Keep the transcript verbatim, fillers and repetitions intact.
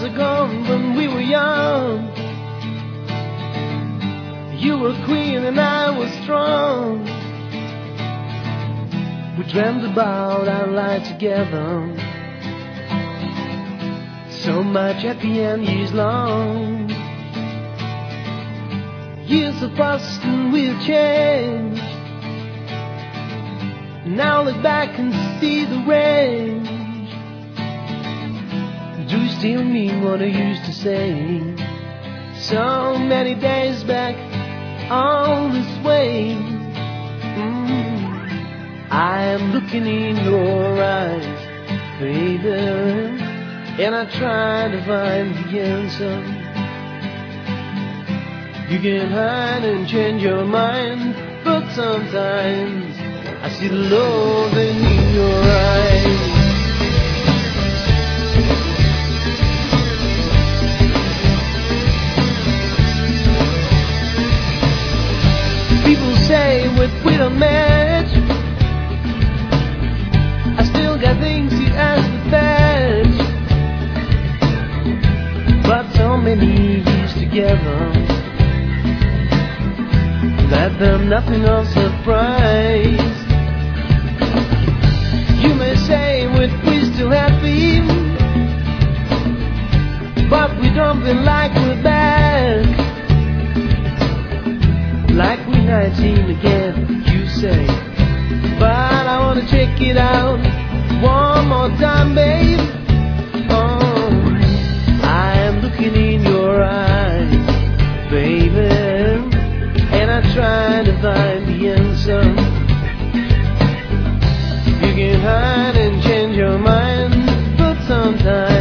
are gone when we were young. You were queen and I was strong. We dreamt about our life together, so much happy and years long. Years have passed and we've changed. Now look back and see the range. Do you still mean what I used to say? So many days back, all this way. mm. I am looking in your eyes, baby, and I try to find the answer. You can hide and change your mind, but sometimes I see the love in your eyes. People say we're quit a match. I still got things to ask the best. But so many years together, let them nothing of surprise. You may say we're, we're still happy, but we don't feel like we're back. Like we're nineteen again, you say. But I wanna check it out one more time, babe. Oh, I am looking in your eyes, baby, and I try to find the answer. You can hide and change your mind, but sometimes